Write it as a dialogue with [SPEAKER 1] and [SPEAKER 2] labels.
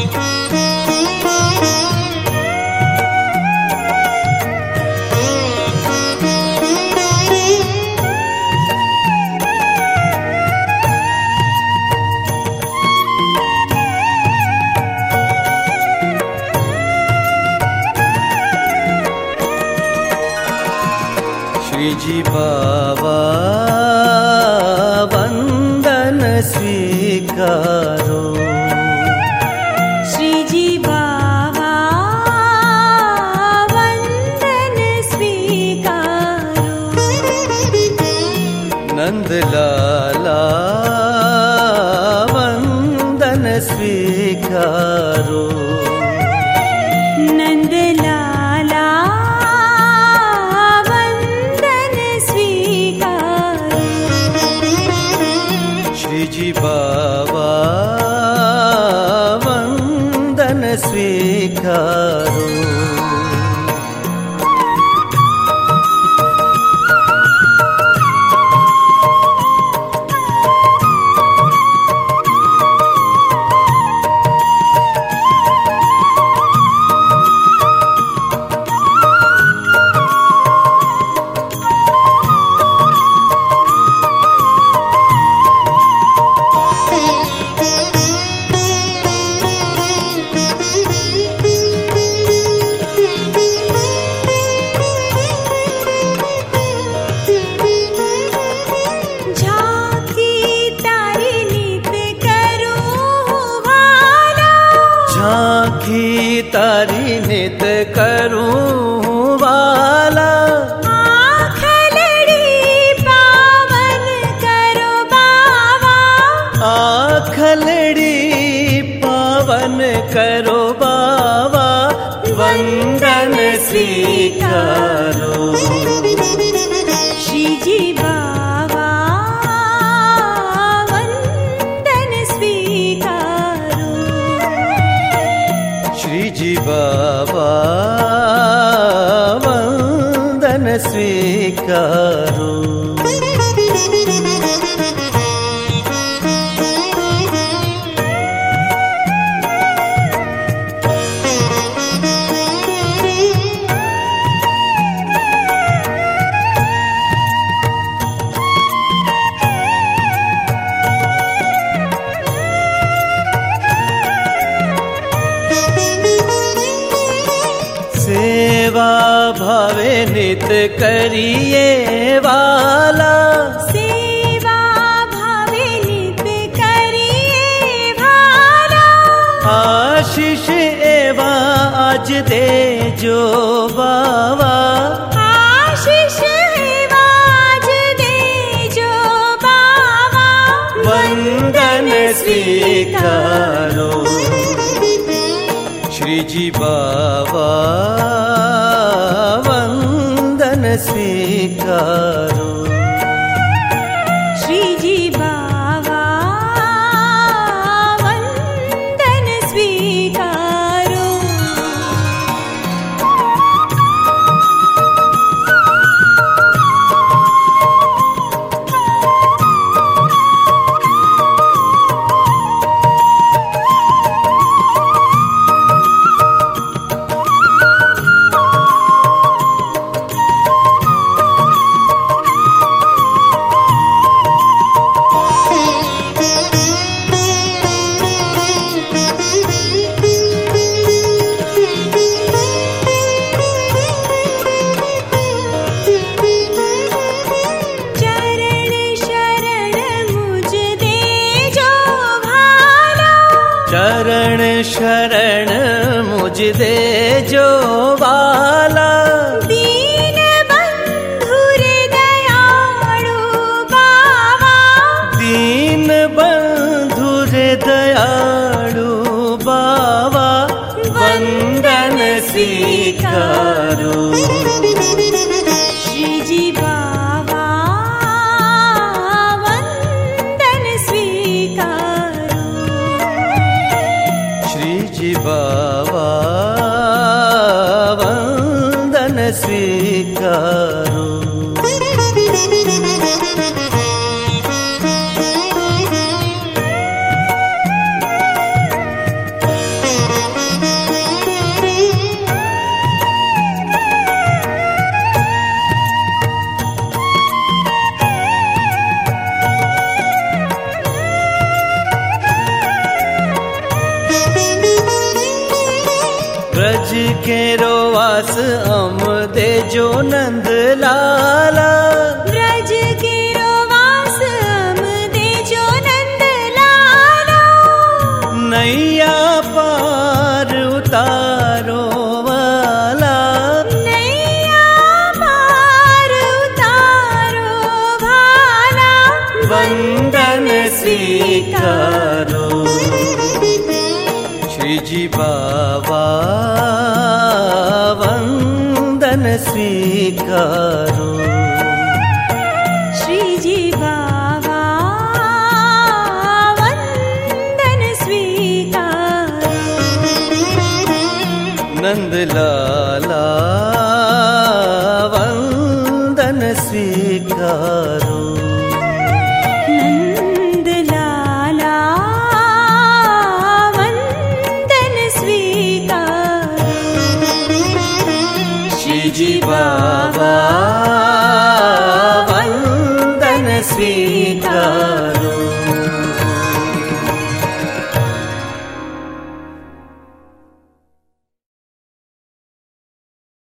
[SPEAKER 1] श्रीजी बाबा वंदन स्वीकारो।
[SPEAKER 2] श्रीजी बाबा वंदन स्वीकारो।
[SPEAKER 1] नंदलाला वंदन स्वीकारो।
[SPEAKER 2] नंदलाला वंदन स्वीकारो।
[SPEAKER 1] श्रीजी बाबा वंदन स्वीकारो। झांकी तारी नित करूं वाला।
[SPEAKER 2] आखलड़ी पावन करो बाबा।
[SPEAKER 1] आखलड़ी पावन करो बाबा। वंदन स्वीकारो।
[SPEAKER 2] श्रीजी बाबा वंदन स्वीकारो।
[SPEAKER 1] श्रीजी बाबा वंदन स्वीकारो। सेवा भावे नित करिए वाला।
[SPEAKER 2] सेवा भावे नित करिए वाला।
[SPEAKER 1] आशीष एवा आज दे जो बाबा।
[SPEAKER 2] आशीष एवा आज दे जो बाबा।
[SPEAKER 1] वंदन स्वीकारो। श्रीजी बाबा वंदन स्वीकारो।
[SPEAKER 2] श्रीजी बाबा वंदन स्वीकारो।
[SPEAKER 1] चरण शरण मुझ दे जो वाला।
[SPEAKER 2] दीन बंधु रे दयाळु बाबा।
[SPEAKER 1] दीन बंधु रे दयाळु बाबा। वंदन स्वीकारो।
[SPEAKER 2] श्रीजी बाबा वंदन स्वीकारो।
[SPEAKER 1] श्रीजी बाबा वंदन स्वीकारो। के रोवास अमदे जो नंद लाला
[SPEAKER 2] ब्रज के रोवास अमदे जो नंद लाला
[SPEAKER 1] नैया पार उतारो वाला
[SPEAKER 2] नैया पार उतारो भाला
[SPEAKER 1] वंदन स्वीकारो श्री जी बाबा वंदन स्वीकारो
[SPEAKER 2] श्री जी बाबा वंदन स्वीकारो
[SPEAKER 1] नंद लाला वंदन स्वीकारो
[SPEAKER 2] नंद लाला वंदन स्वीकारो
[SPEAKER 1] श्री जी बाबा वंदन स्वीकारो